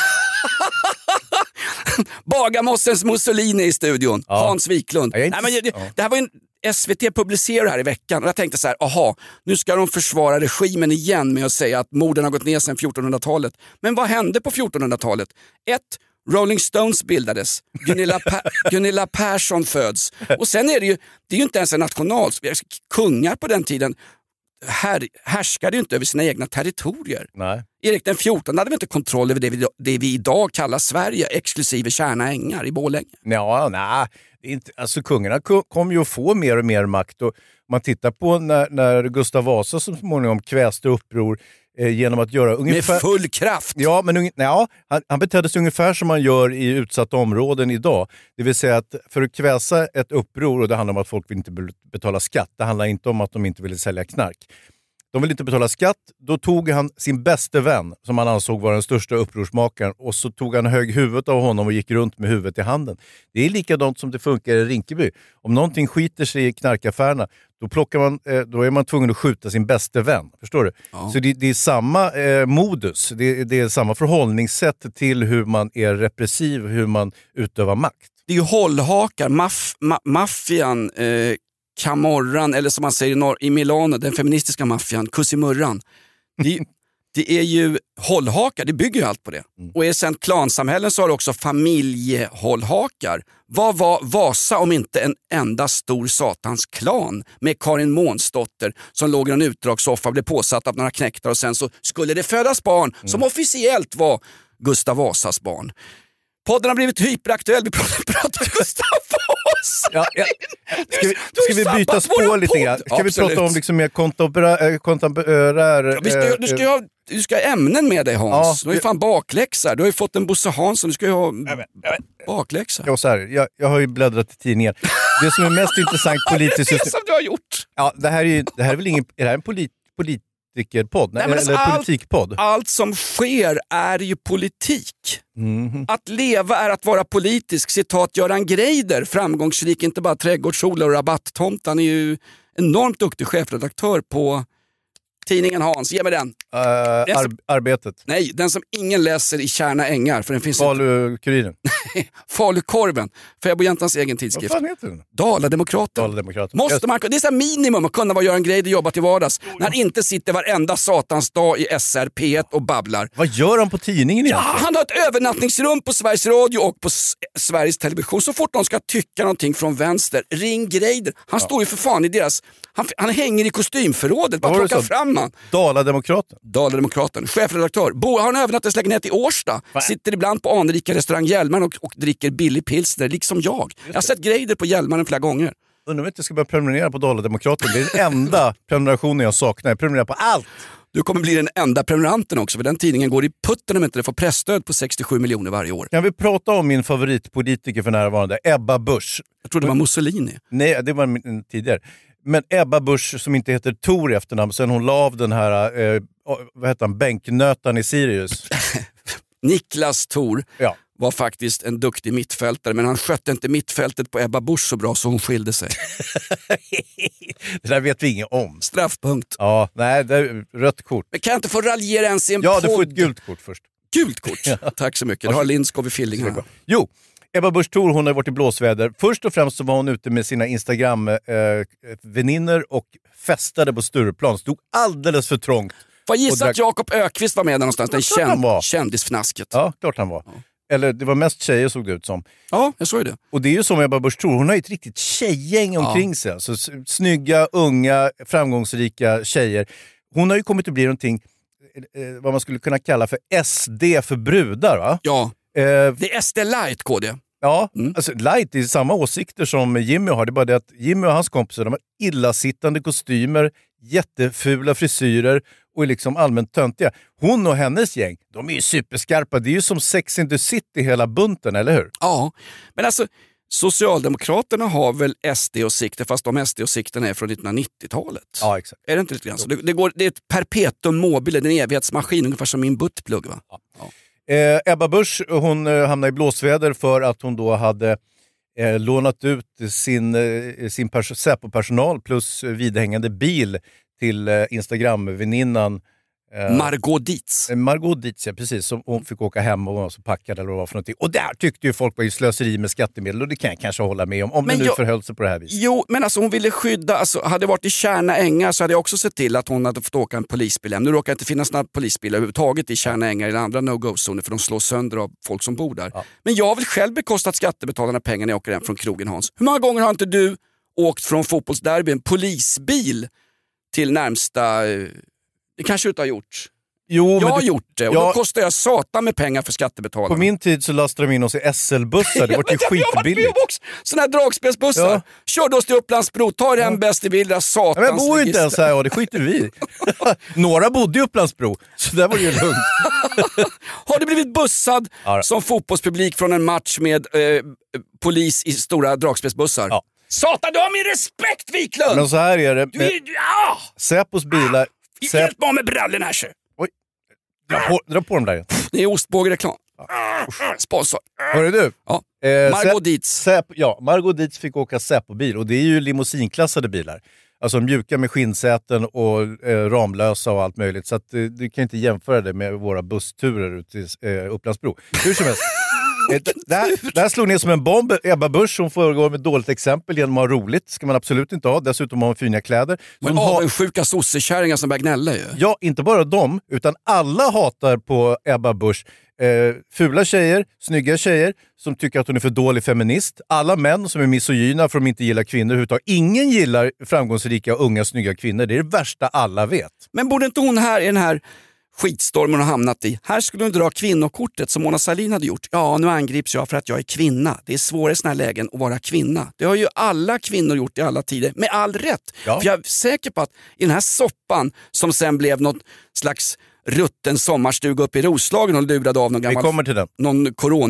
Bagarmossens Mussolini i studion. Ja. Hans Wiklund. Ja, inte... Nej, men det, det här var en... S V T publicerade det här i veckan och jag tänkte så här, aha, nu ska de försvara regimen igen med att säga att morden har gått ner sedan fjortonhundratalet. Men vad hände på fjortonhundratalet? Ett, Rolling Stones bildades, Gunilla, pa- Gunilla Persson föds och sen är det ju, det är ju inte ens en national, kungar på den tiden här, härskade ju inte över sina egna territorier. Nej. Erik den fjortonde hade vi inte kontroll över det vi, det vi idag kallar Sverige, exklusive Tjärna ängar i Borlänge. Ja, nej. Inte, alltså kungarna kom ju att få mer och mer makt och man tittar på när, när Gustav Vasa så småningom kväste uppror eh, genom att göra ungefär... Med full kraft! Ja, men ja, han, han betedde sig ungefär som man gör i utsatta områden idag. Det vill säga att för att kväsa ett uppror, och det handlar om att folk vill inte betala skatt, det handlar inte om att de inte ville sälja knark. De vill inte betala skatt, då tog han sin bäste vän som han ansåg var den största upprorsmakaren och så tog han hög huvudet av honom och gick runt med huvudet i handen. Det är likadant som det funkar i Rinkeby. Om någonting skiter sig i knarkaffärerna, då, plockar man, då är man tvungen att skjuta sin bäste vän. Förstår du? Ja. Så det, det är samma eh, modus, det, det är samma förhållningssätt till hur man är repressiv, hur man utövar makt. Det är ju hållhakar, maff, ma, maffian, eh, Camorran, eller som man säger i, norr, i Milano, den feministiska maffian, Kussimurran. Det, det är ju hållhakar, det bygger ju allt på det. Mm. Och är det sen klansamhällen så har det också familjehållhakar. Vad var Vasa om inte en enda stor satans klan med Karin Månsdotter som låg i en utdragssoffa och blev påsatt av några knäktar och sen så skulle det födas barn mm. som officiellt var Gustav Vasas barn. Podden har blivit hyperaktuell, vi pratar, pratar Gustav Vasa. Ja, ja. Ska vi, ska vi byta spår lite grann? Ska Absolut. vi prata om liksom mer kontemporär... kontemporär ja, vi ska, du, ska ju ha, du ska ha ämnen med dig, Hans. Ja, du har ju fan bakläxa. Du har ju fått en Bosse Hansson, du ska ju ha bakläxa. Ja, så här, jag, jag har ju bläddrat i tidningen. Det som är mest intressant politiskt... det är det som du har gjort. Ja, det här är ju det här är väl ingen... Är det här en polit, politikerpodd? Nej, Nej, alltså eller allt, politikpodd? Allt som sker är ju politik. Mm. Att leva är att vara politisk. Citat Göran Greider, framgångsrik, inte bara trädgårdsodlare och rabatttomt. Han är ju enormt duktig chefredaktör på tidningen Hans. Ge mig den. Uh, ar- som, arbetet. Nej, den som ingen läser i Kärna Ängar. För den finns Falu-Kuriren. Falukorven. Fäbo Jäntans egen tidskrift. Vad fan heter den? Dala-Demokraten. Dala-Demokraten. Måste man, det är så minimum att kunna vara Göran Greider jobbar till vardags. Jo, jo. När han inte sitter varenda satans dag i S R P ett och babblar. Vad gör han på tidningen egentligen? Ja, han har ett övernattningsrum på Sveriges Radio och på S- Sveriges Television. Så fort de ska tycka någonting från vänster, ring Greider. Han ja. står ju för fan i deras... Han, han hänger i kostymförrådet, bara plockar fram han. Dala-Demokraten. Dala-Demokraten, chefredaktör. Bo, har en övernattningslägenhet i Årsta. Va? Sitter ibland på anrika restaurang Hjälmaren och, och dricker billig pilsner, liksom jag. Jag har sett Greider på Hjälmaren flera gånger. Undrar om jag inte ska börja prenumerera på Dala-Demokraten. Det är den enda prenumerationen jag saknar. Jag prenumererar på allt. Du kommer bli den enda prenumeranten också, för den tidningen går i putten om inte det får pressstöd på sextiosju miljoner varje år. Kan vi prata om min favoritpolitiker för närvarande, Ebba Busch? Jag tror det var Mussolini. Nej, det var min, tidigare. Men Ebba Busch, som inte heter Tor i efternamn, sen hon la av den här, eh, vad heter han, bänknötan i Sirius. Niklas Tor ja. var faktiskt en duktig mittfältare, men han skötte inte mittfältet på Ebba Busch så bra så hon skilde sig. Det där vet vi inget om. Straffpunkt. Ja, nej, det är rött kort. Men kan jag inte få raljera ens i en ja, podd? Ja, du får ett gult kort först. Gult kort? Tack så mycket. Det har Lindskov i Filling här. Jo. Ebba Busch Thor, hon har varit i blåsväder. Först och främst så var hon ute med sina Instagram-väninner eh, och festade på Stureplan. Stod alldeles för trångt. Vad gissar att Jakob Ökvist var med där någonstans? Den känd, kändisfnasket. Ja, klart han var. Ja. Eller det var mest tjejer såg det ut som. Ja, jag såg det. Och det är ju som Ebba Busch Thor, hon har ju ett riktigt tjejgäng omkring ja. sig. Alltså, snygga, unga, framgångsrika tjejer. Hon har ju kommit att bli någonting, eh, vad man skulle kunna kalla för S D för brudar, va? Ja. Eh, det är S D Light, K D. Ja, mm. alltså Light är samma åsikter som Jimmy har. Det är bara det att Jimmy och hans kompisar, de har illasittande kostymer, jättefula frisyrer och är liksom allmänt töntiga. Hon och hennes gäng, de är ju superskarpa. Det är ju som Sex and the City hela bunten, eller hur? Ja, men alltså Socialdemokraterna har väl S D-åsikter, fast de S D-åsikterna är från nittonhundranittiotalet. Ja, exakt. Är det inte lite grann så? Det, det, går, det är ett perpetuum mobile, en evighetsmaskin, ungefär som min buttplugg, va? Ja. Ja. Eh, Ebba Busch, hon eh, hamnade i blåsväder för att hon då hade eh, lånat ut sin, eh, sin pers- Säpo-personal plus vidhängande bil till eh, Instagram-väninnan eh, Margot Dietz. Eh, Margot Dietz, ja, precis. Som hon fick åka hem och var så packad eller vad det var för någonting. Och där tyckte ju folk var ju slöseri med skattemedel, och det kan jag kanske hålla med om, om men det nu jag, förhöll sig på det här viset. Jo, men alltså hon ville skydda, alltså, hade det varit i Kärna Ängar så hade jag också sett till att hon hade fått åka en polisbil hem. Nu råkar inte finnas några polisbilar överhuvudtaget i Kärna Ängar eller andra no-go-zoner, för de slår sönder av folk som bor där. Ja. Men jag har väl själv bekostat skattebetalarna pengar när jag åker hem från krogen, Hans. Hur många gånger har inte du åkt från fotbollsderby en polisbil till närmsta... Det kanske du inte har gjort. Jo, jag har du, gjort det och ja, då kostar jag satan med pengar för skattebetalarna. På min tid så lastade de in oss i S L-bussar, det var ju skitbilligt. Sådana här dragspelsbussar. Ja. Körde oss till Upplandsbro, tar hem ja. bäst i bild, satans. Ja, men jag bor ju inte ens här, och det skiter vi i. Några bodde i Upplandsbro, så där var det ju lugnt. Har du blivit bussad ja. som fotbollspublik från en match med eh, polis i stora dragspelsbussar? Ja. Satan, du har min respekt, Wiklund! Men så här är det. Du är, ja. Säpos bilar... Säp... Hjälp mig med brallorna här, så. Oj, dra på, dra på dem där. Det är ostbågereklam. Ja. Sponsor. Hörru du? Ja. Eh, Margot Dietz. Säp, ja, Margot Dietz fick åka Säpo-bil, och det är ju limousinklassade bilar. Alltså mjuka med skinnsäten och eh, ramlösa och allt möjligt. Så att, eh, du kan inte jämföra det med våra bussturer ut till eh, Upplandsbro. Hur som helst. det, här, det här slog ner som en bomb. Ebba Busch, hon föregår med ett dåligt exempel genom att ha roligt. Ska man absolut inte ha. Dessutom har hon fina kläder. Men avundsjuka sossekärringar som börjar gnälla ju. Ja, inte bara dem, utan alla hatar på Ebba Busch. Eh, fula tjejer, snygga tjejer som tycker att hon är för dålig feminist. Alla män som är misogyna för att de inte gillar kvinnor överhuvudtaget. Ingen gillar framgångsrika, unga, snygga kvinnor. Det är det värsta alla vet. Men borde inte hon här i den här skitstormen har hamnat i. Här skulle hon dra kvinnokortet som Mona Sahlin hade gjort. Ja, nu angrips jag för att jag är kvinna. Det är svårare i såna här lägen att vara kvinna. Det har ju alla kvinnor gjort i alla tider. Med all rätt. Ja. För jag är säker på att i den här soppan som sen blev något slags rutten sommarstuga upp i Roslagen och lurade av någon gammal, Vi kommer till den. någon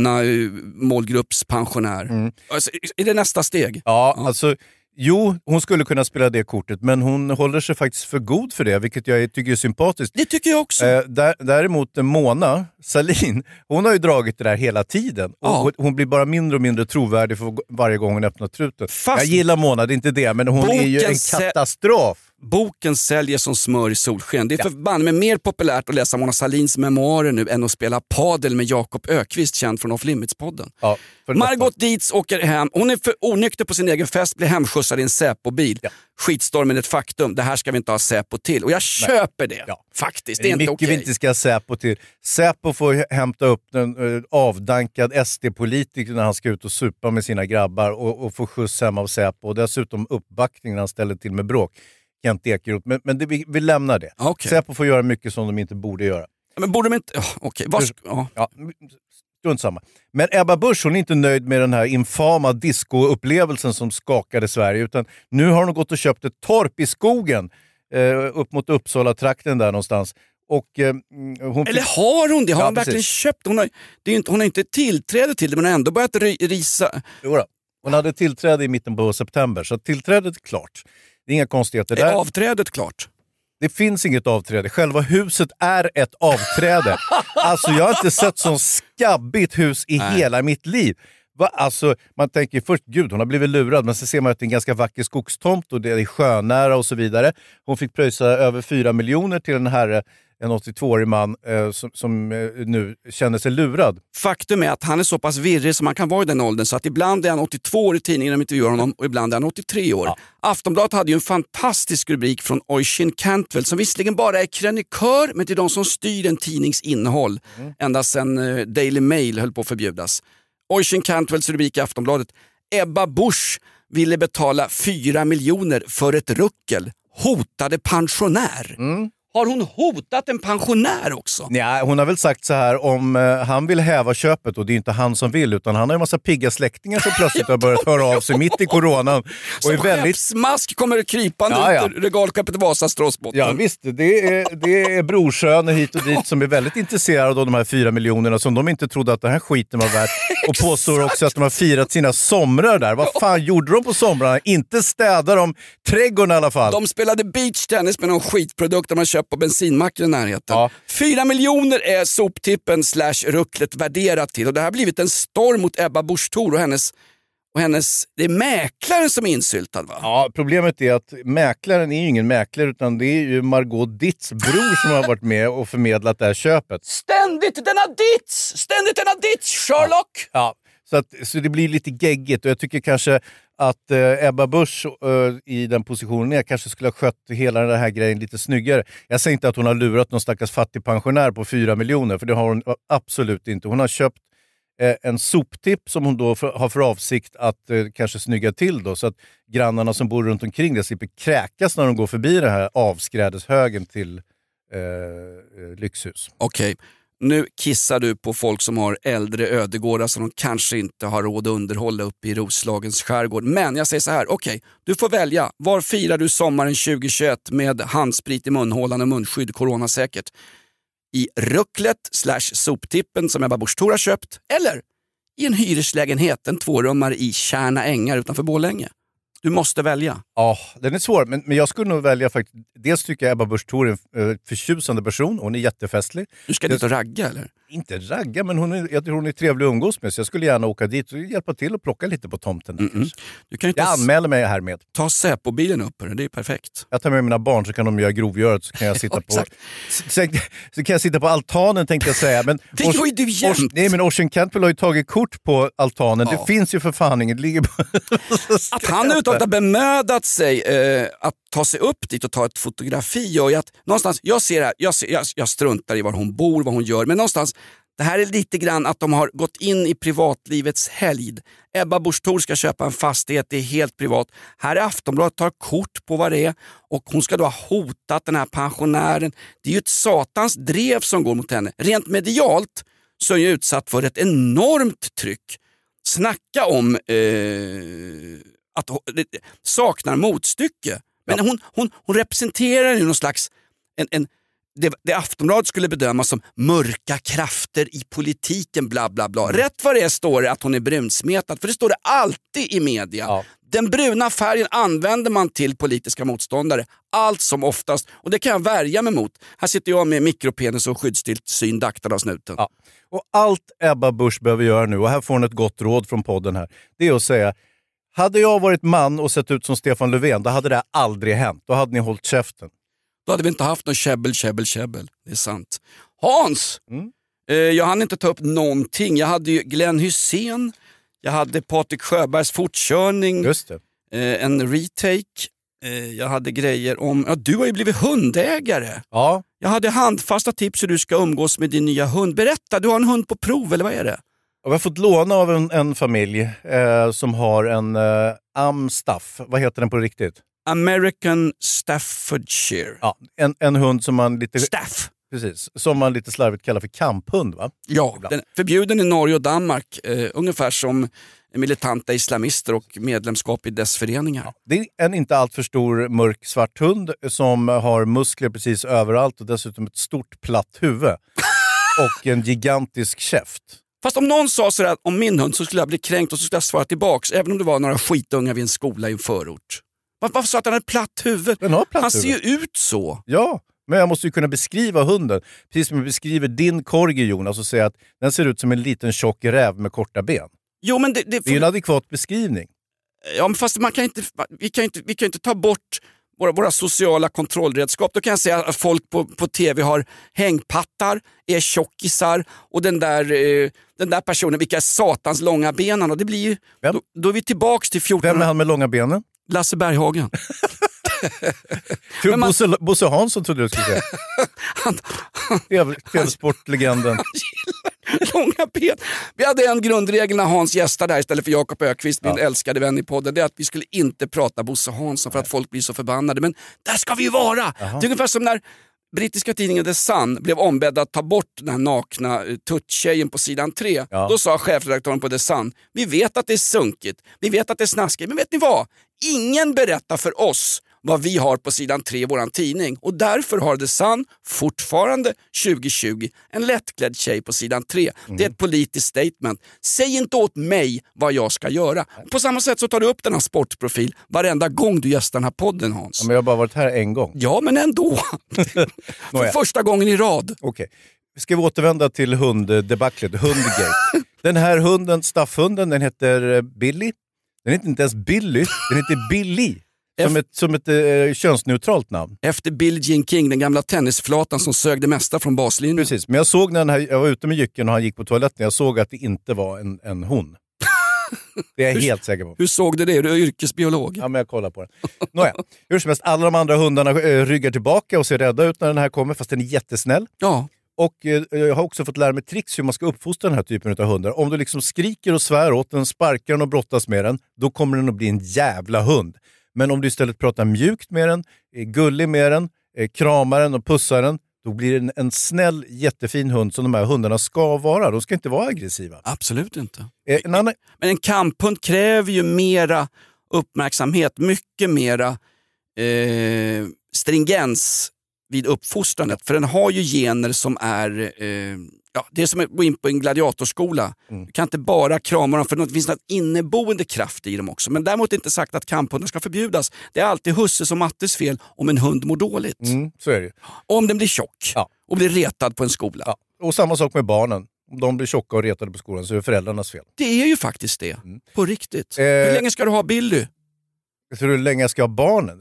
corona-målgruppspensionär. Mm. Alltså, är det nästa steg? Ja, ja, alltså... Jo, hon skulle kunna spela det kortet, men hon håller sig faktiskt för god för det, vilket jag tycker är sympatiskt. Det tycker jag också. Eh, där, däremot Mona Sahlin, hon har ju dragit det där hela tiden. Ja. Och hon blir bara mindre och mindre trovärdig för varje gång hon öppnar truten. Fast jag gillar Mona, det är inte det, men hon är ju en katastrof. Boken säljer som smör i solsken. Det är för banne med mer populärt att läsa Mona Sahlins memoarer nu än att spela padel med Jakob Ökvist, känd från Off Limits-podden. Ja, Margot Dietz åker hem. Hon är för onykter på sin egen fest, blir hemskjutsad i en Säpo-bil. Ja. Skitstormen är ett faktum. Det här ska vi inte ha Säpo till. Och jag köper det. Ja. Faktiskt, det är, det är inte okej. Mycket vi inte ska ha Säpo till. Säpo får hämta upp en uh, avdankad S D-politiker när han ska ut och supa med sina grabbar och, och få skjuts hem av Säpo. Och dessutom uppbackning när han ställer till med bråk. Kent Ekeroth. Men, men det, vi, vi lämnar det. Okay. Säpo får göra mycket som de inte borde göra. Men borde de inte... Oh, okej, okay. oh. Ja, strunt samma. Men Ebba Busch, hon är inte nöjd med den här infama disco-upplevelsen som skakade Sverige, utan nu har hon gått och köpt ett torp i skogen eh, upp mot Uppsala-trakten där någonstans. Och, eh, hon Eller har hon det? Har ja, hon precis. verkligen köpt? Hon har, det är inte, hon har inte tillträde till det, men har ändå börjat risa. Jo då. Hon hade tillträde i mitten på september, så tillträdet är klart. Det är inga konstigheter där. Är avträdet klart? Det finns inget avträde. Själva huset är ett avträde. Alltså jag har inte sett sån skabbigt hus i Nej. hela mitt liv. Va? Alltså man tänker först, gud hon har blivit lurad, men så ser man att det är en ganska vacker skogstomt och det är sjönära och så vidare. Hon fick pröjsa över fyra miljoner till en herre, en åttiotvåårig man eh, som, som eh, nu känner sig lurad. Faktum är att han är så pass virrig som man kan vara i den åldern, så att ibland är han åttiotvå år i tidningen när de intervjuar honom och ibland är han åttiotre år. Ja. Aftonbladet hade ju en fantastisk rubrik från Oisin Cantwell som visserligen bara är krönikör, men till de som styr en tidnings innehåll mm. ända sedan eh, Daily Mail höll på att förbjudas. Oisin Cantwells rubrik i Aftonbladet: Ebba Busch ville betala fyra miljoner för ett ruckel, hotade pensionär. Mm. Har hon hotat en pensionär också? Ja, hon har väl sagt så här, om eh, han vill häva köpet, och det är inte han som vill, utan han har en massa pigga släktingar som plötsligt har börjat höra av sig mitt i coronan. Och som är väldigt... smask kommer krypande ja, ja. ut ur regalskeppet Vasastråsbotten. Ja visst, det är, det är brorsöner hit och dit som är väldigt intresserade av de här fyra miljonerna som de inte trodde att den här skiten var värt. Och påstår också att de har firat sina somrar där. Vad fan gjorde de på somrarna? Inte städar de trädgården i alla fall. De spelade beachtennis med någon skitprodukt de har köpt på bensinmacken i närheten. Ja. Fyra miljoner är soptippen slash rucklet värderat till. Och det här har blivit en storm mot Ebba Busch Thor och hennes, och hennes... Det är mäklaren som är insyltad, va? Ja, problemet är att mäklaren är ju ingen mäklare, utan det är ju Margot Dietz bror som har varit med och förmedlat det här köpet. Ständigt denna Dietz! Ständigt denna Dietz, Sherlock! Ja, ja. Så, att, så det blir lite geggigt, och jag tycker kanske att eh, Ebba Busch eh, i den positionen är kanske skulle ha skött hela den här grejen lite snyggare. Jag säger inte att hon har lurat någon stackars fattig pensionär på fyra miljoner, för det har hon absolut inte. Hon har köpt eh, en soptipp som hon då för, har för avsikt att eh, kanske snygga till då, så att grannarna som bor runt omkring det slipper kräkas när de går förbi det här avskrädeshögen till eh, lyxhus. Okej. Okay. Nu kissar du på folk som har äldre ödegårdar som de kanske inte har råd att underhålla uppe i Roslagens skärgård. Men jag säger så här, okej, okay, du får välja. Var firar du sommaren tjugohundratjugoett med handsprit i munhålan och munskydd coronasäkert? I rucklet slash soptippen som Ebba Busch Thor har köpt, eller i en hyreslägenhet, en tvårummare i Kärna Ängar utanför Borlänge? Du måste välja. Ja, den är svår, men, men jag skulle nog välja faktiskt. Dels tycker jag Ebba Busch Thor är en uh, förtjusande person. Hon är jättefestlig. Du ska dit och ragga, eller? Inte ragga, men hon är, jag tror hon är trevlig att umgås med, så jag skulle gärna åka dit och hjälpa till och plocka lite på tomten. Mm -mm. Du kan ju jag anmäler mig här med. Ta Säpo-bilen upp, det är perfekt. Jag tar med mina barn så kan de göra grovgöret, så kan jag sitta på så, så kan jag sitta på altanen, tänkte jag säga. Men det gör ju du jämt. Ors, nej, men Ocean Cantwell har ju tagit kort på altanen. Ja. Det finns ju för fan inget. Ligger på att han utan har bemödat sig eh, att ta sig upp dit och ta ett fotografi gör ju att någonstans, jag ser här, jag, ser, jag, jag struntar i var hon bor, vad hon gör, men någonstans det här är lite grann att de har gått in i privatlivets helgd. Ebba Busch Thor ska köpa en fastighet, det är helt privat. Här är Aftonbladet, tar kort på vad det är och hon ska då ha hotat den här pensionären. Det är ju ett satans drev som går mot henne. Rent medialt så är jag utsatt för ett enormt tryck. Snacka om eh, att det saknar motstycke. Men ja. hon, hon, hon representerar ju någon slags en, en Det, det Aftonbladet skulle bedömas som mörka krafter i politiken, bla bla bla. Mm. Rätt vad det är står det att hon är brunsmetad, för det står det alltid i media. Ja. Den bruna färgen använder man till politiska motståndare, allt som oftast. Och det kan jag värja mig mot. Här sitter jag med mikropenis och skyddstillsyn daktad av snuten. Ja. Och allt Ebba Busch behöver göra nu, och här får hon ett gott råd från podden här, det är att säga: hade jag varit man och sett ut som Stefan Löfven, då hade det aldrig hänt. Då hade ni hållit käften. Då hade vi inte haft någon käbbel, käbbel, käbbel. Det är sant. Hans! Mm. Eh, jag hann inte ta upp någonting. Jag hade ju Glenn Hysén. Jag hade Patrik Sjöbergs fortkörning. Just det. Eh, en retake. Eh, jag hade grejer om... Ja, du har ju blivit hundägare. Ja. Jag hade handfasta tips hur du ska umgås med din nya hund. Berätta, du har en hund på prov, eller vad är det? Jag har fått låna av en, en familj eh, som har en eh, Amstaff. Vad heter den på riktigt? American Staffordshire. Ja, en, en hund som man lite... Staff. Precis, som man lite slarvigt kallar för kamphund, va? Ja, den är förbjuden i Norge och Danmark. Eh, ungefär som militanta islamister och medlemskap i dess föreningar. Ja, det är en inte alltför stor mörk svart hund som har muskler precis överallt och dessutom ett stort platt huvud. Och en gigantisk käft. Fast om någon sa sådär om min hund så skulle jag bli kränkt och så skulle jag svara tillbaks, även om det var några skitungar vid en skola i en förort. Varför sa att han har ett platt huvud? Platt han huvud. ser ju ut så. Ja, men jag måste ju kunna beskriva hunden. Precis som jag beskriver din korgi, Jonas, och säga att den ser ut som en liten tjock räv med korta ben. Jo, men det, det, det är ju en adekvat beskrivning. Ja, men fast man kan inte, vi, kan inte, vi kan inte ta bort våra, våra sociala kontrollredskap. Då kan jag säga att folk på, på tv har hängpattar, är tjockisar och den där, eh, den där personen, vilka är satans långa benen. Och det blir ju, då, då är vi tillbaks till fjorton... Vem är han med långa benen? Lasse Berghagen. man... Bosse, Bosse Hansson trodde du skulle säga. han, han, Fjällsportlegenden. Långa ben. Vi hade en grundregel när Hans gästade där istället för Jakob Ökvist, min ja. älskade vän i podden. Det är att vi skulle inte prata Bosse Hansson för att folk blir så förbannade. Men där ska vi ju vara! Aha. Det är ungefär som när brittiska tidningen The Sun blev ombedd att ta bort den här nakna tuttjejen på sidan tre. Ja. Då sa chefredaktören på The Sun: vi vet att det är sunkigt, vi vet att det är snaskigt, men vet ni vad? Ingen berättar för oss vad vi har på sidan tre i våran tidning. Och därför har The Sun fortfarande tjugo tjugo en lättklädd tjej på sidan tre. Mm. Det är ett politiskt statement. Säg inte åt mig vad jag ska göra. På samma sätt så tar du upp den här sportprofil varenda gång du gästar den här podden, Hans. Ja, men jag har bara varit här en gång. Ja, men ändå. För första gången i rad. Okej. Okay. Ska vi återvända till hunddebaclet, hundgate. Den här hunden, staffhunden, den heter Billy. Den heter inte ens Billy, den heter Billy. Som ett, som ett eh, könsneutralt namn. Efter Bill Jean King, den gamla tennisflatan som sög det mesta från baslinjen. Precis, men jag såg när den här, jag var ute med jycken och han gick på toaletten. Jag såg att det inte var en, en hon. Det är jag helt säker på. Hur såg du det? Du är yrkesbiolog. Ja, men jag kollar på det. Nåja, hur som helst, alla de andra hundarna eh, ryggar tillbaka och ser rädda ut när den här kommer, fast den är jättesnäll. Ja. Och eh, jag har också fått lära mig tricks hur man ska uppfostra den här typen av hundar. Om du liksom skriker och svär åt den, sparkar den och brottas med den, då kommer den att bli en jävla hund. Men om du istället pratar mjukt med den, är gullig med den, kramar den och pussar den, då blir det en, en snäll, jättefin hund som de här hundarna ska vara. De ska inte vara aggressiva. Absolut inte. Eh, en annan... Men en kamphund kräver ju mera uppmärksamhet, mycket mera eh, stringens vid uppfostrandet. För den har ju gener som är... Eh, ja, det är som att gå in på en gladiatorskola. Mm. Du kan inte bara krama dem, för det finns en inneboende kraft i dem också. Men däremot är inte sagt att kamphundar ska förbjudas. Det är alltid Husses och Mattes fel om en hund mår dåligt. Mm, så är det. Om den blir tjock ja. och blir retad på en skola. Ja. och samma sak med barnen. Om de blir tjocka och retade på skolan så är det föräldrarnas fel. Det är ju faktiskt det. Mm. På riktigt. Eh, Hur länge ska du ha Billy? Jag tror hur länge jag ska ha barnen?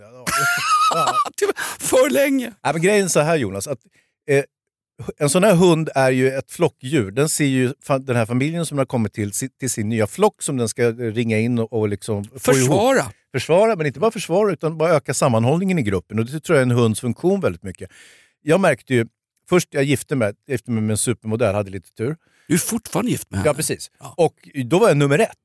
Ja. För länge. Ja, men grejen är så här, Jonas. Att, eh, en sån här hund är ju ett flockdjur. Den ser ju den här familjen som har kommit till, till sin nya flock som den ska ringa in och, och liksom försvara. Ihop. Försvara, men inte bara försvara utan bara öka sammanhållningen i gruppen. Och det tror jag är en hunds funktion väldigt mycket. Jag märkte ju, först jag gifte mig, gifte mig med en supermodell, hade lite tur. Du är fortfarande gift med henne? Ja, precis. Ja. Och då var jag nummer ett.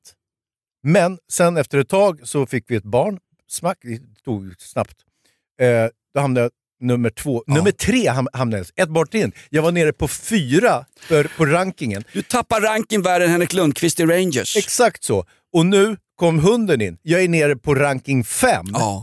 Men sen efter ett tag så fick vi ett barn. Smack, det tog snabbt. Eh, då hamnade jag nummer två. Ja. Nummer tre hamnade jag. Ett barn in. Jag var nere på fyra för, på rankingen. Du tappar ranking värre än Henrik Lundqvist i Rangers. Exakt så. Och nu kom hunden in. Jag är nere på ranking fem. Ja.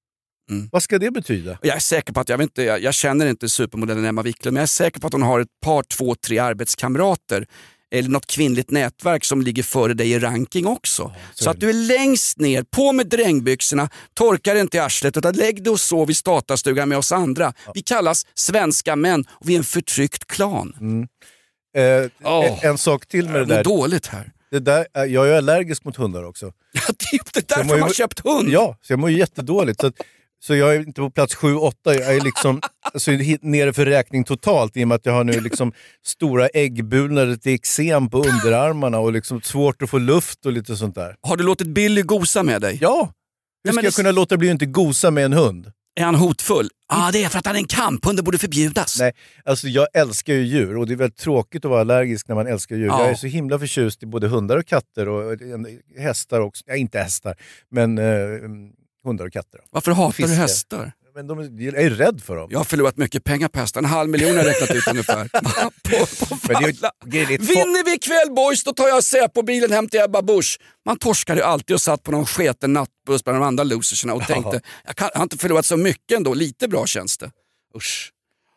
Mm. Vad ska det betyda? Jag är säker på att, jag vet inte, jag, jag känner inte supermodellen Emma Wiklund, men jag är säker på att hon har ett par, två, tre arbetskamrater eller något kvinnligt nätverk som ligger före dig i ranking också. Ja, så, så att du är längst ner, på med drängbyxorna, torkar inte i arslet utan lägg dig och sov i statarstugan med oss andra. Ja. Vi kallas svenska män och vi är en förtryckt klan. Mm. Eh, oh. En sak till med det där. Jag mår dåligt här. Det där, jag är allergisk mot hundar också. Ja, det är därför man har köpt hund. Ja, så jag mår ju jättedåligt. Så, att, så jag är inte på plats sju åtta. Jag är liksom alltså, nere för räkning totalt i och med att jag har nu liksom stora äggbulor, till eksem på underarmarna och liksom svårt att få luft och lite sånt där. Har du låtit Billy gosa med dig? Ja. Hur ska ja, jag det... kunna låta bli att inte gosa med en hund? Är han hotfull? Ja, ah, det är för att han är en kamphund, det borde förbjudas. Nej, alltså jag älskar ju djur och det är väldigt tråkigt att vara allergisk när man älskar djur. Ja. Jag är så himla förtjust i både hundar och katter och hästar också. Ja, inte hästar, men eh, hundar och katter. Varför hatar Fiskar. du hästar? Men de, jag är rädd för dem. Jag har förlorat mycket pengar på hästar. En halv miljon har jag räknat ut ungefär. på, på det är, det är Vinner vi ikväll boys, då tar jag Säpo-bilen hem till Ebba Busch. Man torskade ju alltid och satt på någon sketen nattbuss bland de andra loserserna och tänkte, jag, kan, jag har inte förlorat så mycket ändå. Lite bra känns det. Usch.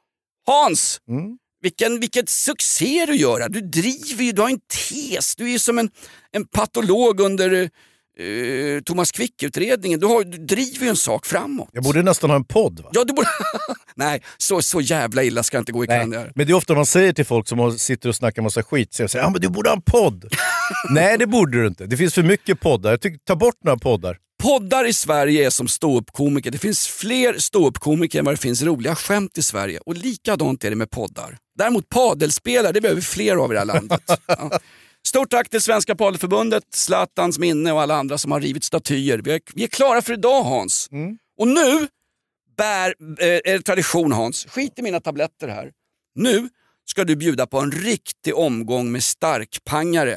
Hans! Mm. Vilken, vilken succé du gör. Du driver ju, du har en tes. Du är ju som en, en patolog under... Uh, Thomas Quick-utredningen. Du, har, du driver ju en sak framåt. Jag borde nästan ha en podd, va? Ja, du borde... Nej, så, så jävla illa ska inte gå i klandar. Men det är ofta man säger till folk som sitter och snackar massa skit, så jag säger, ja men du borde ha en podd. Nej, det borde du inte. Det finns för mycket poddar. Jag tycker, ta bort några poddar. Poddar i Sverige är som ståuppkomiker. Det finns fler ståuppkomiker än vad det finns roliga skämt i Sverige. Och likadant är det med poddar. Däremot padelspelare, det behöver fler av i det här landet. Ja. Stort tack till Svenska Padelförbundet, Zlatans minne och alla andra som har rivit statyer. Vi är, vi är klara för idag, Hans. Mm. Och nu bär, eh, är det tradition, Hans. Skit i mina tabletter här. Nu ska du bjuda på en riktig omgång med starkpangare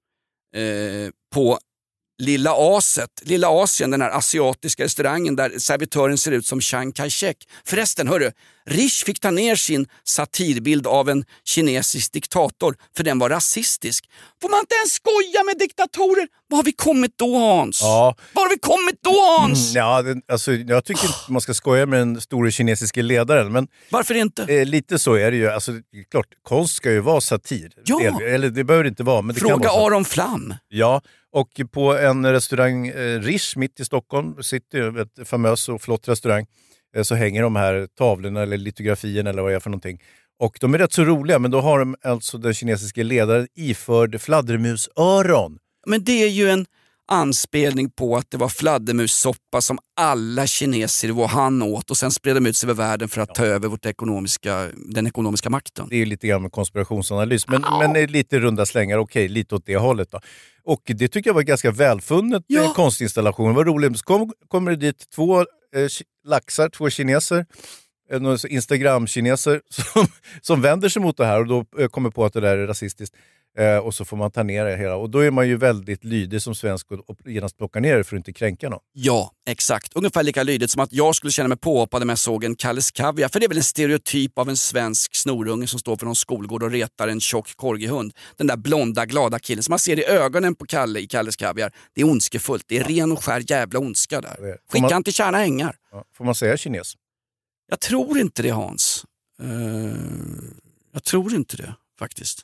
eh, på Lilla Aset. Lilla Asien, den här asiatiska restaurangen där servitören ser ut som Chiang Kai-shek. Förresten, hörru, Rish fick ta ner sin satirbild av en kinesisk diktator för den var rasistisk. Får man inte ens skoja med diktatorer? Vad har vi kommit då, Hans? Ja. Vad har vi kommit då, Hans? Mm, ja, det, alltså, jag tycker inte man ska skoja med den stora kinesiska ledaren. Men, varför inte? Eh, lite så är det ju. Alltså, klart, konst ska ju vara satir. Ja. Eller, eller det behöver inte vara. Men det Fråga kan vara Aron Flam. Ja. Och på en restaurang, eh, Rish, mitt i Stockholm, sitter ett famös och flott restaurang, eh, så hänger de här tavlorna eller litografierna eller vad det är för någonting. Och de är rätt så roliga, men då har de alltså den kinesiska ledaren iförd fladdermusöron. Men det är ju en anspelning på att det var fladdermussoppa som alla kineser i Wuhan åt och sen spred de ut sig över världen för att ja. ta över vårt ekonomiska, den ekonomiska makten. Det är lite grann med konspirationsanalys, men, ja. men lite runda slängar, okej, lite åt det hållet då. Och det tycker jag var ganska välfunnet ja. med konstinstallation. Det var roligt. Så kom, kommer det dit två eh, laxar, två kineser, eh, Instagram-kineser som, som vänder sig mot det här och då eh, kommer på att det där är rasistiskt. Eh, och så får man ta ner det hela. Och då är man ju väldigt lydig som svensk och, och genast plocka ner det för att inte kränka någon. Ja, exakt. Ungefär lika lydigt som att jag skulle känna mig påhoppad om jag såg en Kalles Kaviar. För det är väl en stereotyp av en svensk snorunge som står för någon skolgård och retar en tjock korgihund. Den där blonda, glada killen som man ser i ögonen på Kalle i Kalles Kaviar. Det är ondskefullt. Det är ja. ren och skär jävla ondska där. Skicka man... han till Tjärna ängar. Ja. Får man säga kines? Jag tror inte det, Hans. Uh, jag tror inte det, faktiskt.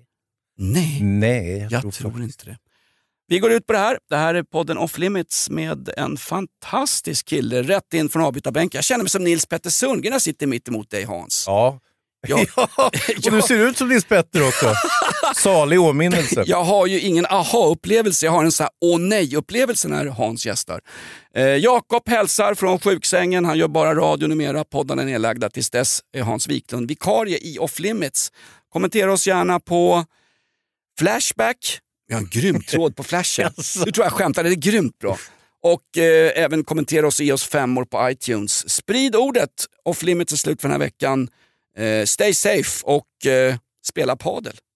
Nej, Nej jag, jag tror, tror inte det. Vi går ut på det här. Det här är podden Off Limits med en fantastisk kille rätt in från avbytarbänken. Jag känner mig som Nils Petter Sundgren när jag sitter mitt emot dig, Hans. Ja, Jag, Ja, och du ser ut som Nils Petter också. Salig åminnelse. jag har ju ingen aha-upplevelse, jag har en sån här åh nej-upplevelse när Hans gästar. Eh, Jakob hälsar från sjuksängen, han gör bara radio numera, poddarna är nedlagda. Tills dess är Hans Wiklund vikarie i Off Limits. Kommentera oss gärna på Flashback. Vi har en grym tråd på Flashen. Du tror jag skämtar, det är grymt bra. Och eh, även kommentera oss och ge oss femmor på iTunes. Sprid ordet. Off Limits är slut för den här veckan. Eh, stay safe och eh, spela padel.